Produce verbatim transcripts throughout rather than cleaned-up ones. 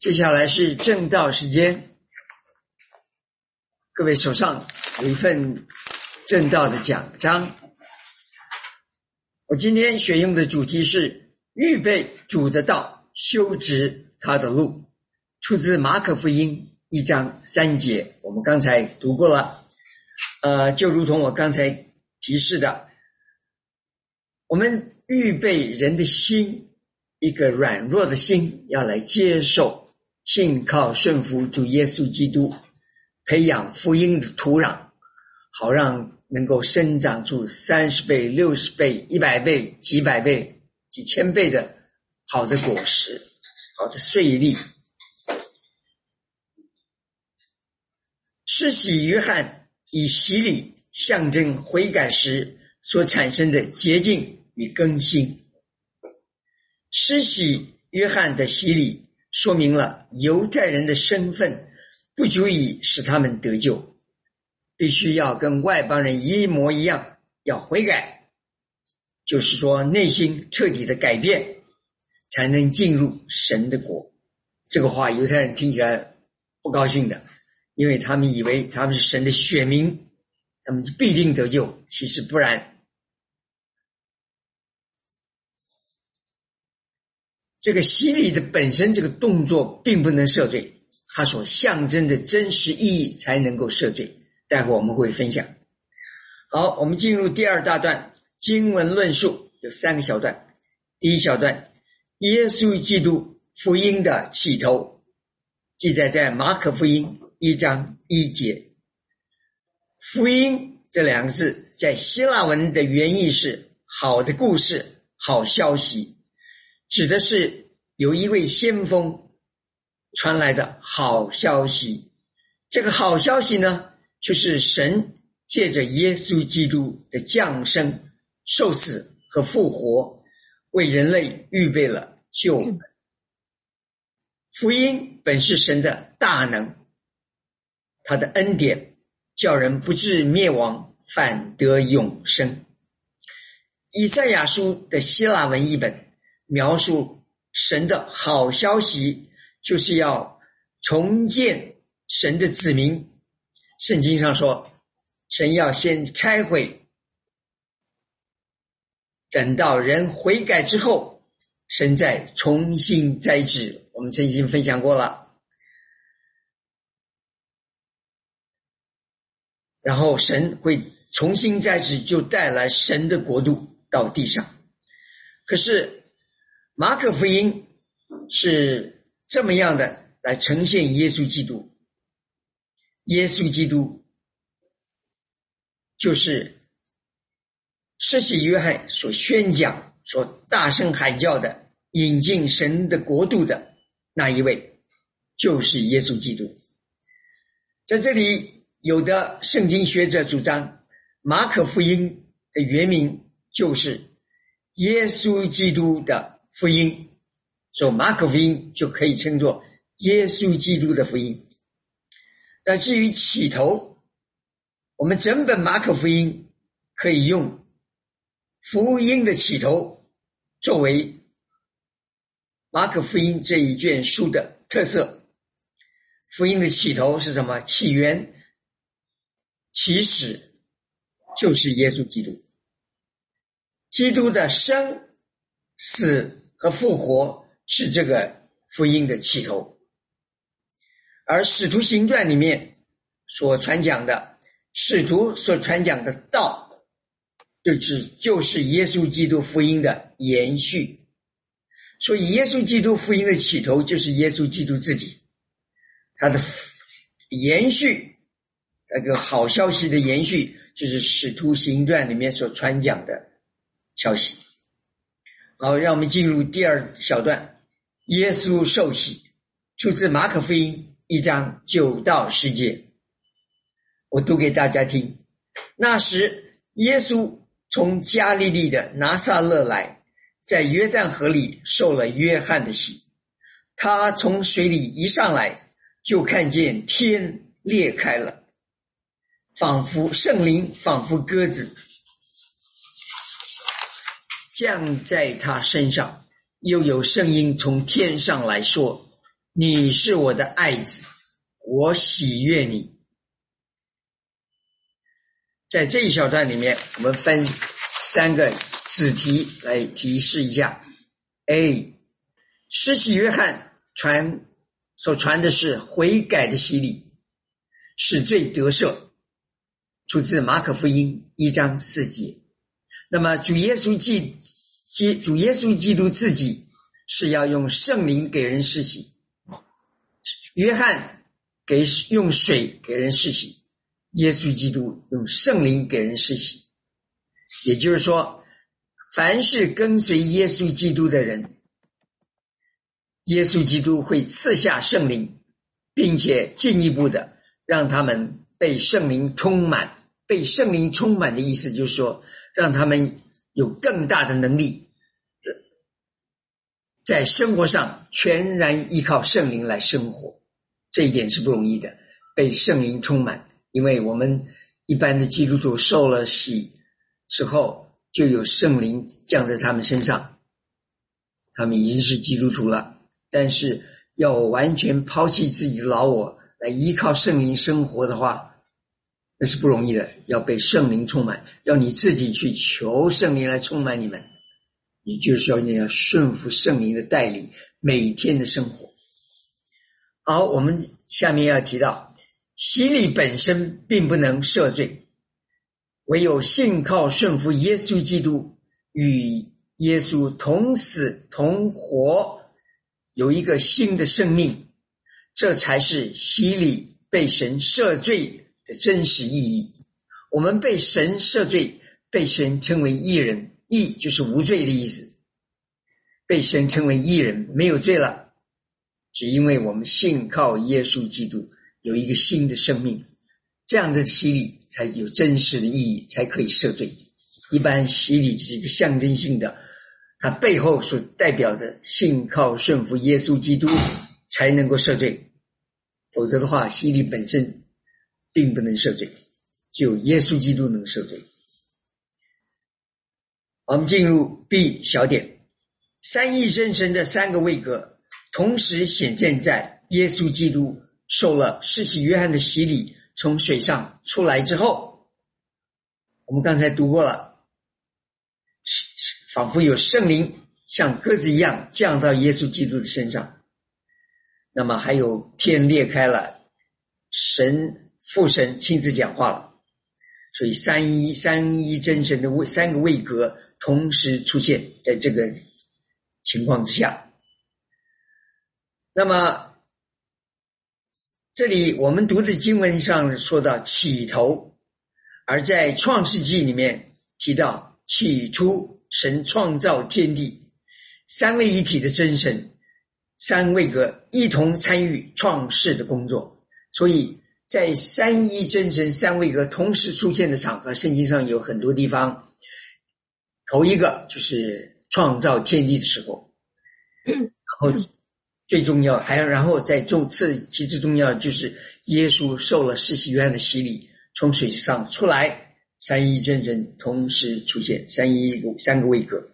接下来是正道时间，各位手上有一份正道的奖章。我今天选用的主题是预备主的道，修直他的路，出自马可福音一章三节，我们刚才读过了。呃，就如同我刚才提示的，我们预备人的心，一个软弱的心，要来接受信靠顺服主耶稣基督，培养福音的土壤，好让能够生长出三十倍、六十倍、一百倍、几百倍、几千倍的好的果实，好的穗粒。施洗约翰以洗礼象征悔改时所产生的洁净与更新。施洗约翰的洗礼说明了犹太人的身份不足以使他们得救，必须要跟外邦人一模一样，要悔改，就是说内心彻底的改变，才能进入神的国。这个话犹太人听起来不高兴的，因为他们以为他们是神的选民，他们就必定得救，其实不然。这个洗礼的本身这个动作并不能赦罪，它所象征的真实意义才能够赦罪，待会我们会分享。好，我们进入第二大段，经文论述有三个小段。第一小段，耶稣基督福音的起头，记载在马可福音一章一节。福音这两个字在希腊文的原意是好的故事、好消息，指的是有一位先锋传来的好消息。这个好消息呢，就是神借着耶稣基督的降生、受死和复活，为人类预备了救恩。福音本是神的大能，他的恩典叫人不至灭亡，反得永生。以赛亚书的希腊文译本描述神的好消息，就是要重建神的子民。圣经上说，神要先拆毁，等到人悔改之后，神再重新栽植。我们曾经分享过了。然后神会重新栽植，就带来神的国度到地上。可是马可福音是这么样的来呈现耶稣基督。耶稣基督就是施洗约翰所宣讲、所大声喊叫的引进神的国度的那一位，就是耶稣基督。在这里，有的圣经学者主张马可福音的原名就是耶稣基督的福音，所以马可福音就可以称作耶稣基督的福音。那至于起头，我们整本马可福音可以用福音的起头作为马可福音这一卷书的特色。福音的起头是什么？起源、起始就是耶稣基督。基督的生、死和复活是这个福音的起头。而使徒行传里面所传讲的，使徒所传讲的道，就是就是耶稣基督福音的延续。所以耶稣基督福音的起头就是耶稣基督自己，他的延续，那个好消息的延续，就是使徒行传里面所传讲的消息。好，让我们进入第二小段，耶稣受洗，出自马可福音一章九到十节。我读给大家听。那时耶稣从加利利的拿撒勒来，在约旦河里受了约翰的洗。他从水里一上来，就看见天裂开了，仿佛圣灵仿佛鸽子降在他身上，又有声音从天上来说， 你是我的爱子，我喜悦你。在这一小段里面，我们分三个子题来提示一下。 A. 施洗约翰传所传的是悔改的洗礼，使罪得赦，出自马可福音一章四节。那么主耶稣基主耶稣基督自己是要用圣灵给人施洗，约翰给用水给人施洗，耶稣基督用圣灵给人施洗。也就是说，凡是跟随耶稣基督的人，耶稣基督会赐下圣灵，并且进一步的让他们被圣灵充满。被圣灵充满的意思就是说，让他们有更大的能力，在生活上全然依靠圣灵来生活。这一点是不容易的，被圣灵充满。因为我们一般的基督徒受了洗之后，就有圣灵降在他们身上，他们已经是基督徒了。但是要完全抛弃自己的老我来依靠圣灵生活的话，那是不容易的，要被圣灵充满，要你自己去求圣灵来充满你们，你就是要那样顺服圣灵的带领，每天的生活。好，我们下面要提到，洗礼本身并不能赦罪，唯有信靠顺服耶稣基督，与耶稣同死同活，有一个新的生命，这才是洗礼被神赦罪的真实意义。我们被神赦罪，被神称为义人，义就是无罪的意思，被神称为义人，没有罪了，只因为我们信靠耶稣基督，有一个新的生命，这样的洗礼才有真实的意义，才可以赦罪。一般洗礼是一个象征性的，它背后所代表的信靠顺服耶稣基督才能够赦罪，否则的话洗礼本身并不能赦罪，只有耶稣基督能赦罪。我们进入 B 小点，三一真神的三个位格同时显现在耶稣基督受了施洗约翰的洗礼，从水上出来之后，我们刚才读过了，仿佛有圣灵像鸽子一样降到耶稣基督的身上。那么还有天裂开了，神父神亲自讲话了，所以三一三一真神的三个位格同时出现在这个情况之下。那么这里我们读的经文上说到起头，而在创世纪里面提到起初神创造天地，三位一体的真神三位格一同参与创世的工作。所以在三一真神三位格同时出现的场合，圣经上有很多地方，头一个就是创造天地的时候，然后最重要还有然后在重次其次重要就是耶稣受了施洗约翰的洗礼，从水上出来，三一真神同时出现，三一三个位格。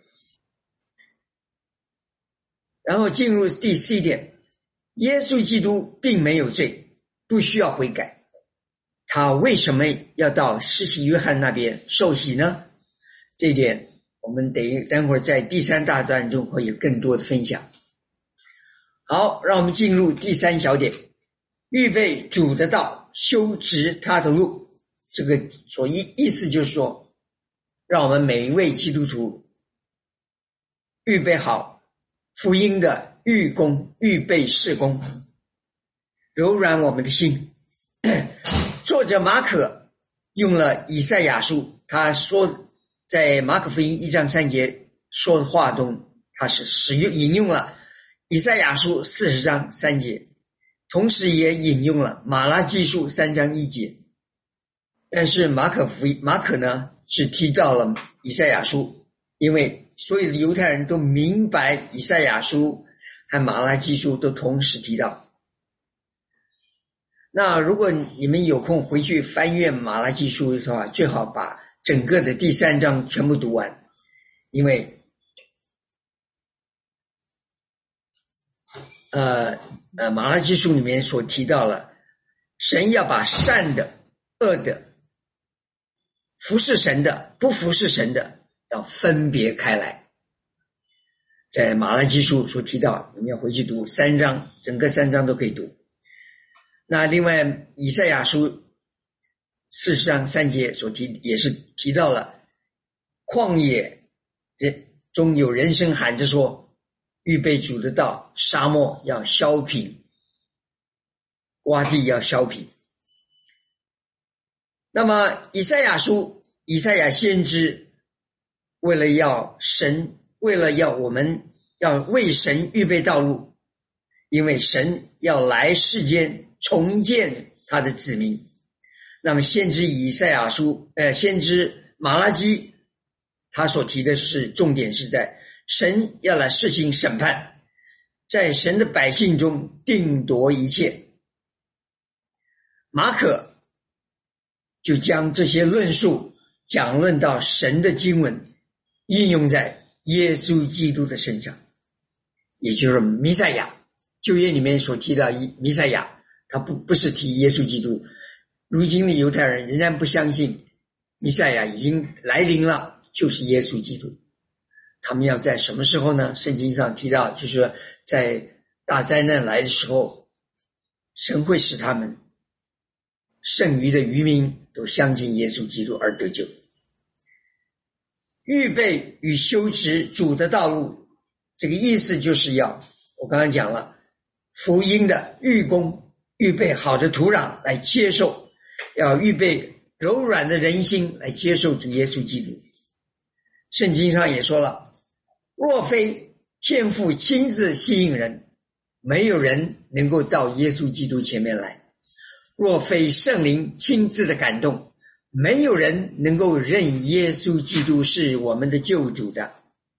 然后进入第四点，耶稣基督并没有罪，不需要悔改，他为什么要到施洗约翰那边受洗呢？这一点我们等待会儿在第三大段中会有更多的分享。好，让我们进入第三小点，预备主的道，修直他的路。这个所意意思就是说，让我们每一位基督徒预备好福音的预工，预备事工，柔软我们的心。作者马可用了以赛亚书，他说在马可福音一章三节说的话中，他是使用引用了以赛亚书四十章三节，同时也引用了马拉基书三章一节。但是马可福音马可呢只提到了以赛亚书，因为所有的犹太人都明白以赛亚书和马拉基书都同时提到。那如果你们有空回去翻阅马拉基书的话，最好把整个的第三章全部读完，因为呃呃马拉基书里面所提到了，神要把善的、恶的、服侍神的、不服侍神的要分别开来。在马拉基书所提到，你们要回去读三章，整个三章都可以读。那另外以赛亚书四十章三节所提也是提到了，旷野中有人声喊着说，预备主的道，沙漠要削平，洼地要削平。那么以赛亚书，以赛亚先知为了要神为了要我们要为神预备道路，因为神要来世间重建他的子民。那么先知以赛亚书呃，先知马拉基他所提的是重点是在神要来施行审判，在神的百姓中定夺一切。马可就将这些论述讲论到神的经文应用在耶稣基督的身上，也就是弥赛亚。旧约里面所提到弥赛亚，他不不是提耶稣基督。如今的犹太人仍然不相信弥赛亚已经来临了，就是耶稣基督。他们要在什么时候呢？圣经上提到，就是在大灾难来的时候，神会使他们剩余的渔民都相信耶稣基督而得救。预备与修直主的道路，这个意思就是要，我刚才讲了，福音的预工，预备好的土壤来接受，要预备柔软的人心来接受主耶稣基督。圣经上也说了，若非天父亲自吸引人，没有人能够到耶稣基督前面来。若非圣灵亲自的感动，没有人能够认耶稣基督是我们的救主的。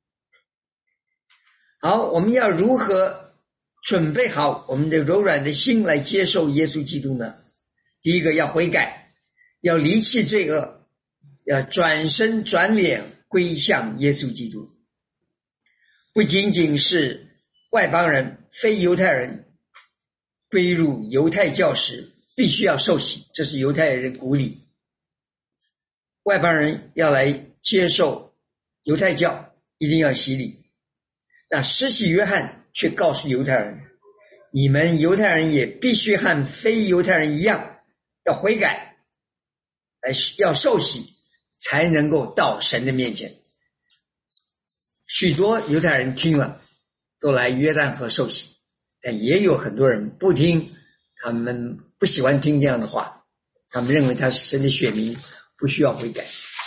好，我们要如何准备好我们的柔软的心来接受耶稣基督呢？第一个要悔改，要离弃罪恶，要转身转脸归向耶稣基督。不仅仅是外邦人、非犹太人归入犹太教时必须要受洗，这是犹太人的古礼。外邦人要来接受犹太教，一定要洗礼。那施洗约翰却告诉犹太人，你们犹太人也必须和非犹太人一样，要悔改，要受洗，才能够到神的面前。许多犹太人听了都来约旦河受洗，但也有很多人不听，他们不喜欢听这样的话，他们认为他是神的选民，不需要悔改。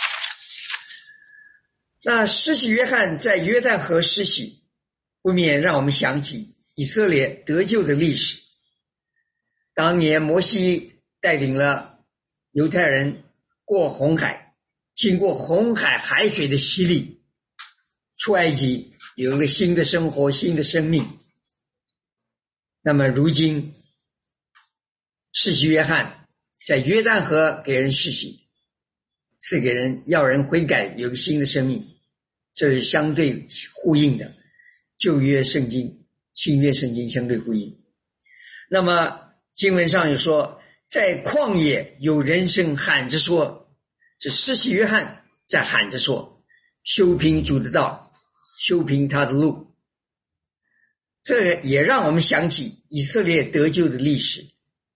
那施洗约翰在约旦河施洗，不免让我们想起以色列得救的历史。当年摩西带领了犹太人过红海，经过红海海水的洗礼，出埃及，有一个新的生活，新的生命。那么如今施洗约翰在约旦河给人施洗，是给人要人悔改，有个新的生命，这是相对呼应的，旧约圣经、新约圣经相对呼应。那么经文上有说，在旷野有人声喊着说，这施洗约翰在喊着说，修平主的道，修平他的路。这也让我们想起以色列得救的历史。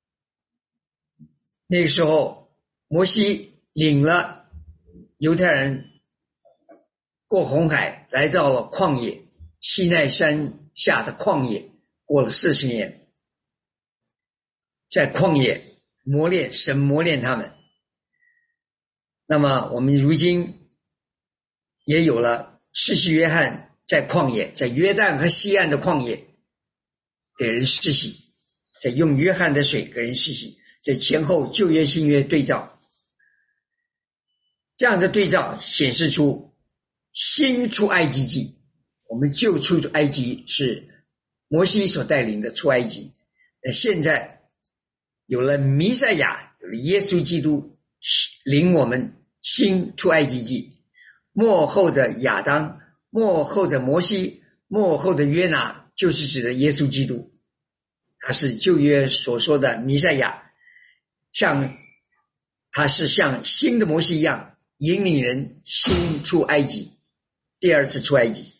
那个时候摩西领了犹太人过红海，来到了旷野，西奈山下的旷野，过了四十年，在旷野磨练，神磨练他们。那么我们如今也有了施洗约翰在旷野，在约旦和西岸的旷野给人施洗，在用约翰的水给人施洗，在前后旧约新约对照，这样的对照显示出新出埃及记。我们旧出埃及是摩西所带领的出埃及，现在有了弥赛亚，有了耶稣基督领我们新出埃及记。末后的亚当，末后的摩西，末后的约拿，就是指的耶稣基督。 他是旧约所说的弥赛亚，像他是像新的摩西一样引领人新出埃及，第二次出埃及。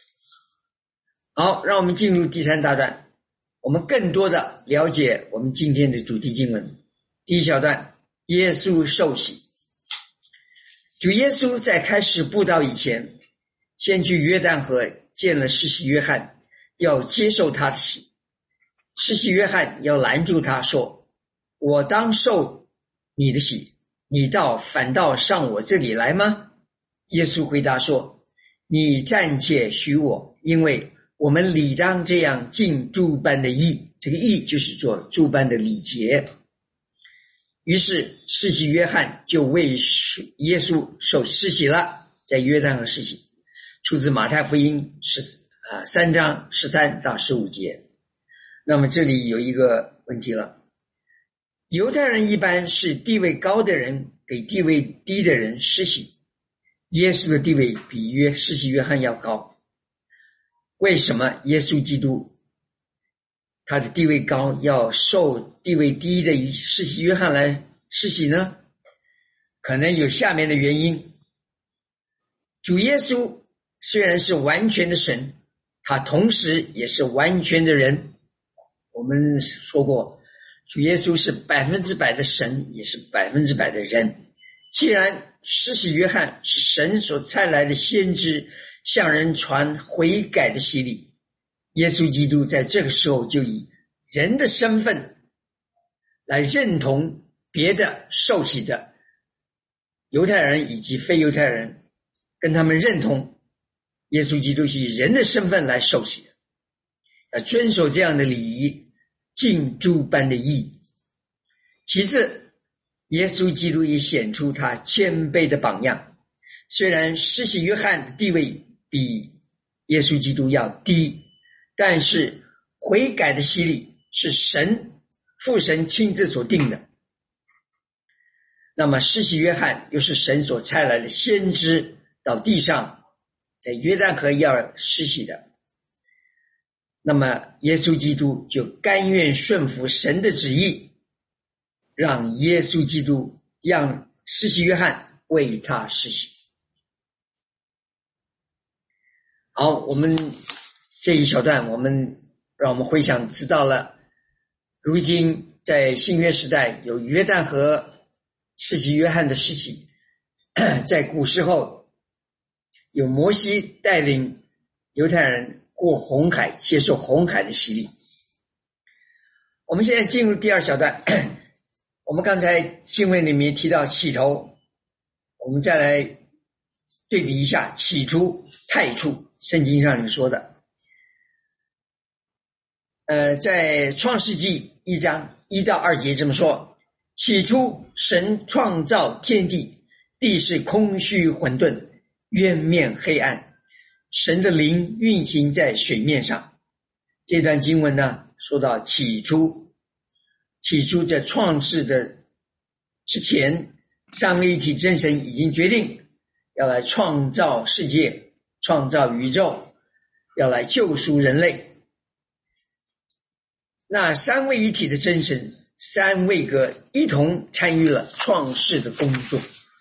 好，让我们进入第三大段，我们更多的了解我们今天的主题经文。第一小段，耶稣受洗。主耶稣在开始布道以前，先去约旦河见了施洗约翰，要接受他的洗。施洗约翰要拦住他说，我当受你的洗，你倒反倒上我这里来吗？耶稣回答说，你暂且许我，因为我们理当这样尽诸般的义，这个义就是做诸般的礼节。于是施洗约翰就为耶稣受施洗了，在约旦河施洗，出自马太福音三章十三到十五节。那么这里有一个问题了，犹太人一般是地位高的人给地位低的人施洗，耶稣的地位比约施洗约翰要高，为什么耶稣基督他的地位高，要受地位低的施洗约翰来施洗呢？可能有下面的原因。主耶稣虽然是完全的神，他同时也是完全的人。我们说过，主耶稣是百分之百的神，也是百分之百的人。既然施洗约翰是神所差来的先知，向人传悔改的洗礼，耶稣基督在这个时候就以人的身份来认同别的受洗的犹太人以及非犹太人，跟他们认同耶稣基督是以人的身份来受洗的，要遵守这样的礼仪，尽诸般的义。其次，耶稣基督也显出他谦卑的榜样。虽然施洗约翰的地位比耶稣基督要低，但是悔改的洗礼是神父神亲自所定的。那么施洗约翰又是神所差来的先知，到地上在约旦河要施洗的。那么耶稣基督就甘愿顺服神的旨意，让耶稣基督让施洗约翰为他施洗。好，我们这一小段我们让我们回想知道了，如今在新约时代有约旦河施洗约翰的施洗，在古时候有摩西带领犹太人过红海，接受红海的洗礼。我们现在进入第二小段，我们刚才经文里面提到起头，我们再来对比一下起初太初，圣经上面说的。呃，在创世纪一章一到二节这么说，起初神创造天地，地是空虚混沌，渊面黑暗，神的灵运行在水面上。这段经文呢，说到起初，起初在创世的之前，三位一体真神已经决定要来创造世界，创造宇宙，要来救赎人类。那三位一体的真神，三位格一同参与了创世的工作。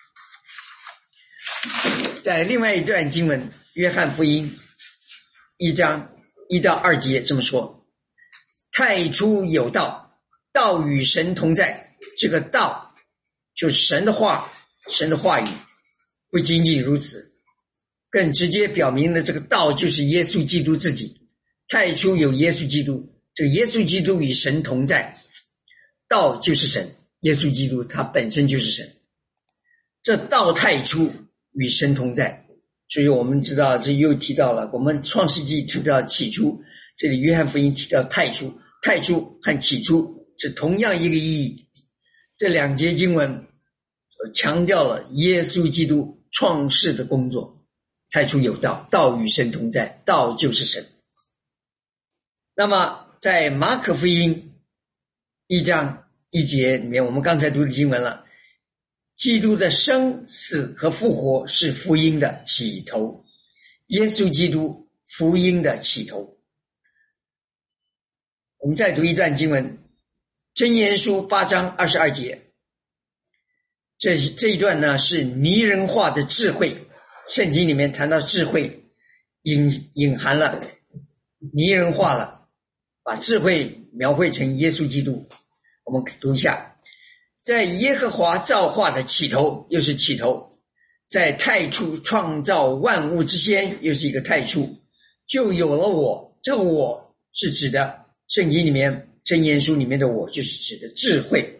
在另外一段经文，约翰福音一章一到二节这么说，太初有道，道与神同在。这个道就是神的话，神的话语。不仅仅如此，更直接表明了这个道就是耶稣基督自己。太初有耶稣基督，这个耶稣基督与神同在，道就是神，耶稣基督他本身就是神。这道太初与神同在，所以我们知道这又提到了，我们创世纪提到起初，这里约翰福音提到太初，太初和起初是同样一个意义。这两节经文强调了耶稣基督创世的工作。太初有道，道与神同在，道就是神。那么在马可福音一章一节里面，我们刚才读的经文了，基督的生死和复活是福音的起头，耶稣基督福音的起头。 我们再读一段经文，箴言书八章二十二节。这这一段呢是拟人化的智慧，圣经里面谈到智慧，隐隐含了拟人化了，把智慧描绘成耶稣基督。我们读一下，在耶和华造化的起头，又是起头，在太初创造万物之先，又是一个太初，就有了我。这个我是指的圣经里面箴言书里面的我，就是指的智慧。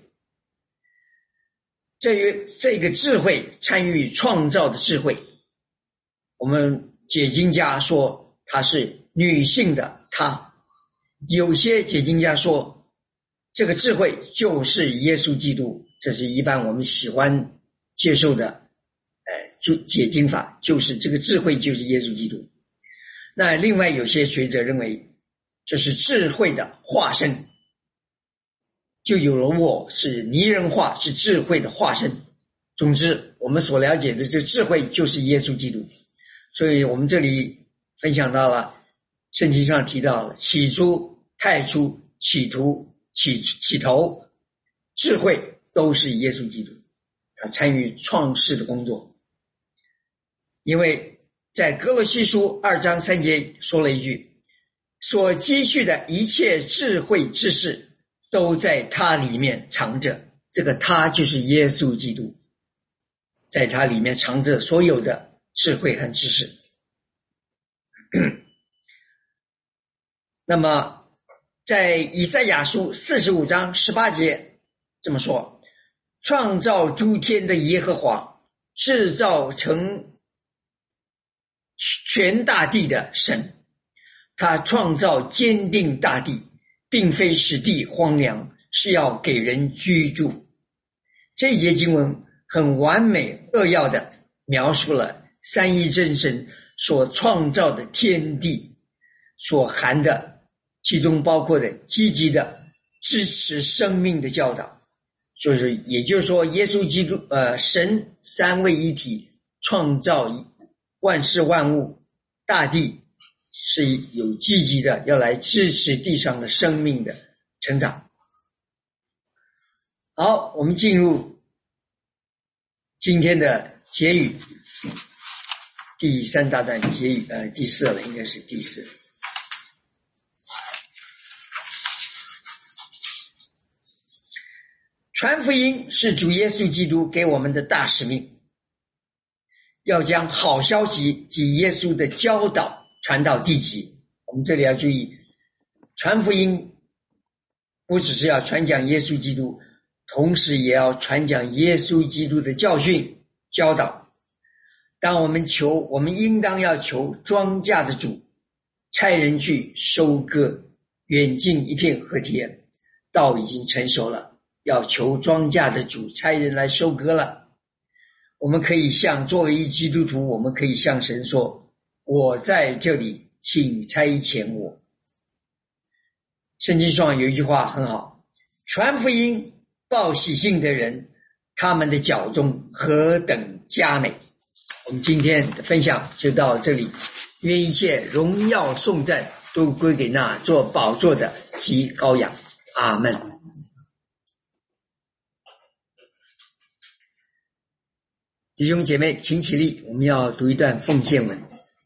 这于这个智慧参与创造的智慧，我们解经家说它是女性的她，有些解经家说这个智慧就是耶稣基督，这是一般我们喜欢接受的呃，就解经法，就是这个智慧就是耶稣基督。那另外有些学者认为这是智慧的化身，就有了我，是拟人化，是智慧的化身。总之我们所了解的这智慧就是耶稣基督。所以我们这里分享到了圣经上提到了起初、太初、起图、起起头，智慧都是耶稣基督，他参与创世的工作。因为在哥罗西书二章三节说了一句，所积蓄的一切智慧知识都在他里面藏着，这个他就是耶稣基督，在他里面藏着所有的智慧和知识。那么在以赛亚书四十五章十八节这么说，创造诸天的耶和华，制造成全大地的神，他创造坚定大地，并非使地荒凉，是要给人居住。这一节经文很完美扼要的描述了三一真神所创造的天地所含的，其中包括的积极的支持生命的教导。就是也就是说耶稣基督呃，神三位一体创造万事万物，大地是有积极的要来支持地上的生命的成长。好，我们进入今天的结语，第三大段结语，呃，第四了，应该是第四。传福音是主耶稣基督给我们的大使命，要将好消息及耶稣的教导传到地极。我们这里要注意，传福音不只是要传讲耶稣基督，同时也要传讲耶稣基督的教训教导。当我们求，我们应当要求庄稼的主差人去收割，远近一片禾田，稻已经成熟了，要求庄稼的主差人来收割了。我们可以向作为一基督徒，我们可以向神说，我在这里，请差遣我。圣经上有一句话很好，传福音报喜信的人，他们的脚中何等佳美。我们今天的分享就到这里，愿一切荣耀颂赞都归给那做宝座的及羔羊。阿们。弟兄姐妹请起立，我们要读一段奉献文。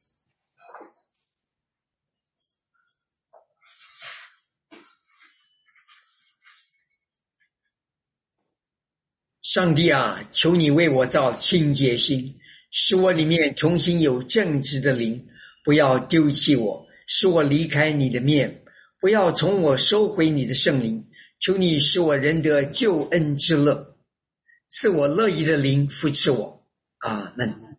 上帝啊，求你为我造清洁心，使我里面重新有正直的灵，不要丢弃我，使我离开你的面，不要从我收回你的圣灵。求你使我仍得救恩之乐，赐我乐意的灵扶持我。阿们。